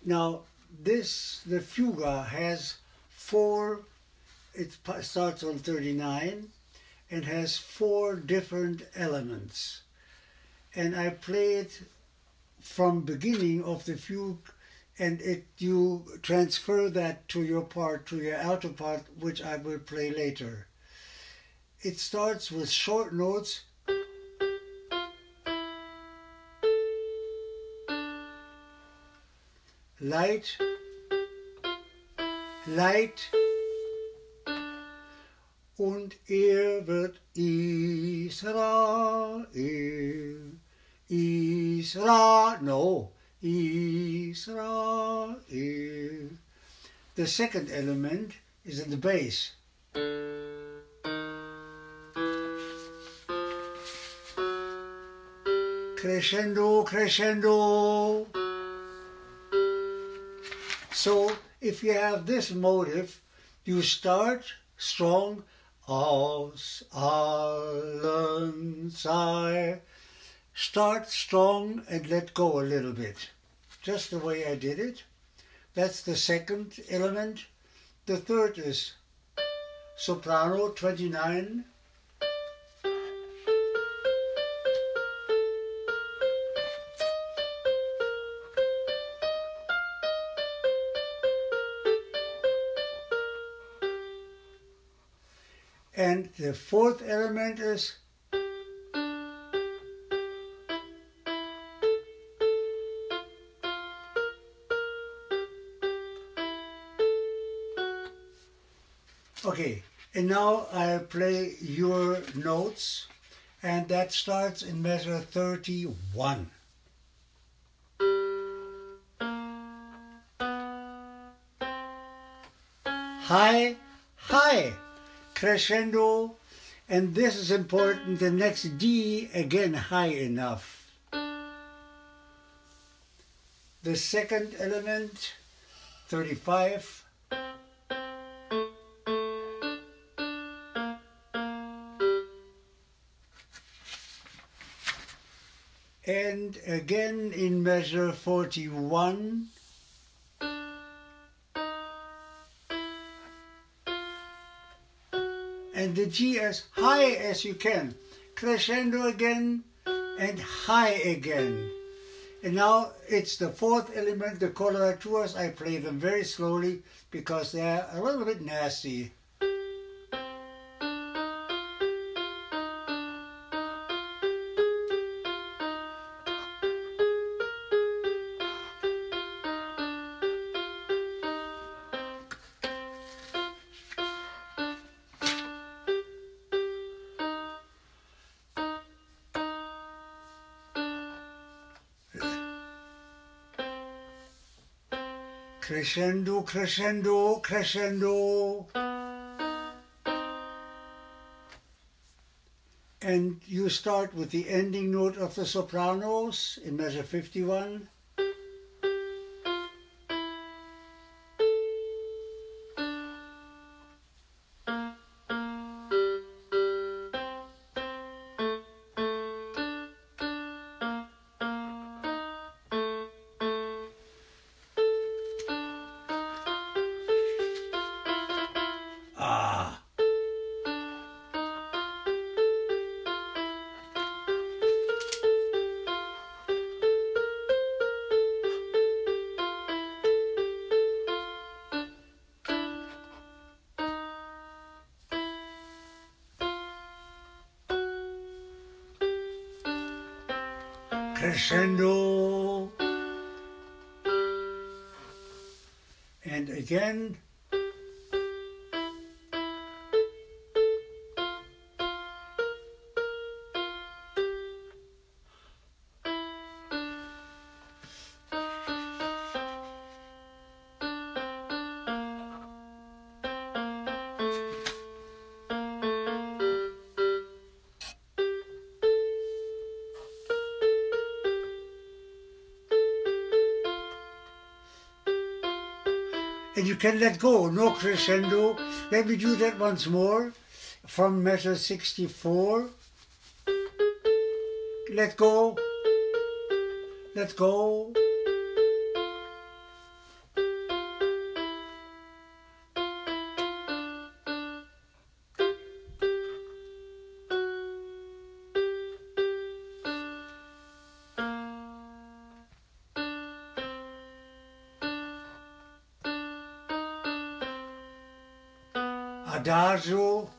Now, the fuga has four, it starts on 39 and has four different elements. And I play it from beginning of the fugue, and you transfer that to your part, to your alto part, which I will play later. It starts with short notes. Light, light, und wird Israel, Israel, no, Israel. The second element is in the bass. Crescendo, crescendo. So if you have this motive, you start strong, aus allen sei. Start strong and let go a little bit. Just the way I did it. That's the second element. The third is soprano, 29. And the fourth element is okay, and now I'll play your notes, and that starts in measure 31. High, high, crescendo, and this is important, the next D again high enough. The second element, 35. And again in measure 41. And the G as high as you can. Crescendo again and high again. And now it's the fourth element, the coloraturas. I play them very slowly because they're a little bit nasty. Crescendo, crescendo, crescendo. And you start with the ending note of the sopranos in measure 51. Crescendo, and again. And you can let go, no crescendo. Let me do that once more from measure 64. Let go, let go. adagio,